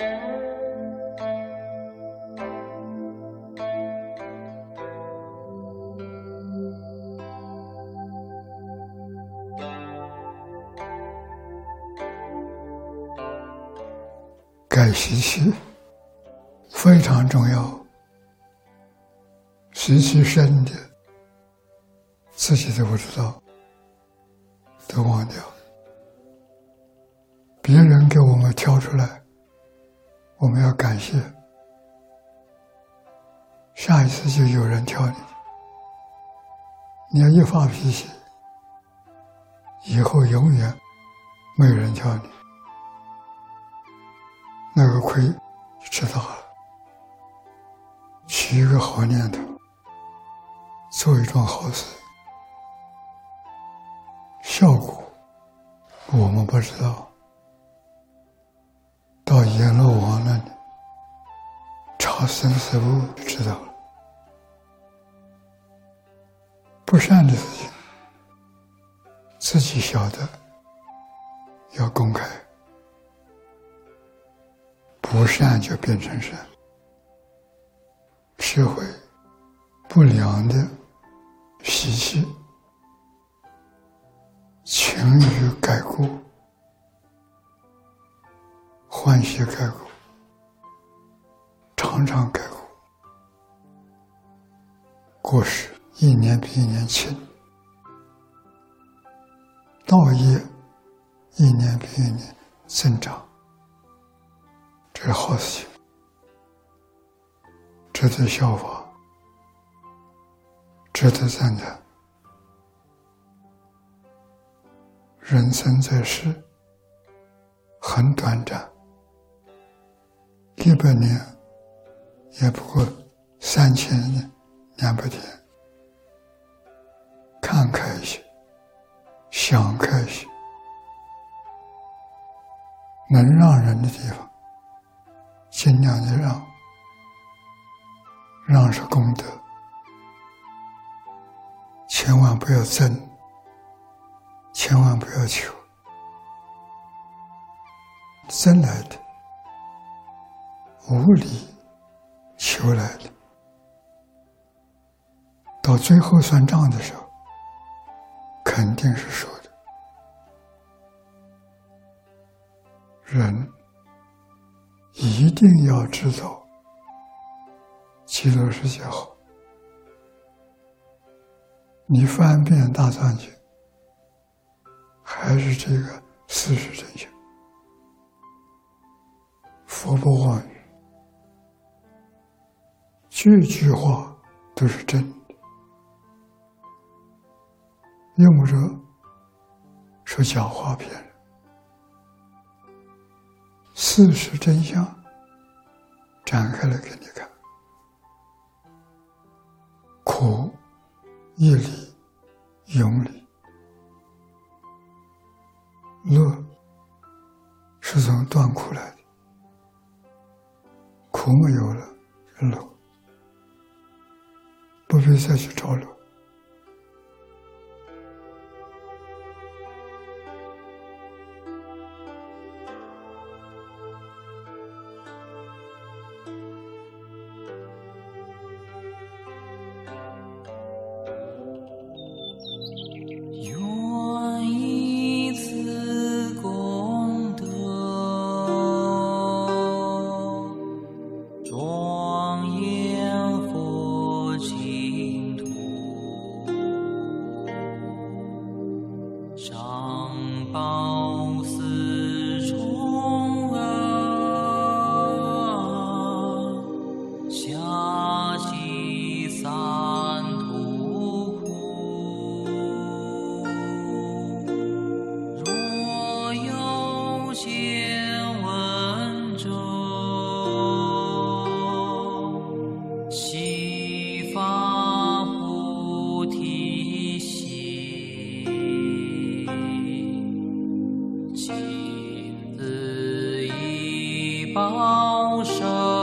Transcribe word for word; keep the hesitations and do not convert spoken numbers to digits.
改习气非常重要，习气深的自己都不知道，都忘掉。别人给我们挑出来，我们要感谢，下一次就有人挑你。你要一发脾气，以后永远没有人挑你，那个亏就吃大了。起一个好念头，做一桩好事，效果我们不知道，到阎罗王那里查生死簿就知道了。不善的事情自己晓得要公开，不善就变成善，吃回不良的习气，情欲改过，欢喜改过，常常改过，过失一年比一年轻，道业一年比一年增长，这是好事情，值得效法，值得赞叹。人生在世很短暂，一百年也不过三千两百天，看开一些，想开一些，能让人的地方尽量的让，让是功德，千万不要争，千万不要求，争来的，无理求来的，到最后算账的时候，肯定是输的。人一定要知道极乐世界好。你翻遍大藏经，还是这个事实真相，佛不妄语，句句话都是真的，用不着说假话骗人。事实真相展开来给你看，苦义理永理，乐是从断苦来的，苦没有了就乐，不必再去找乐。 报身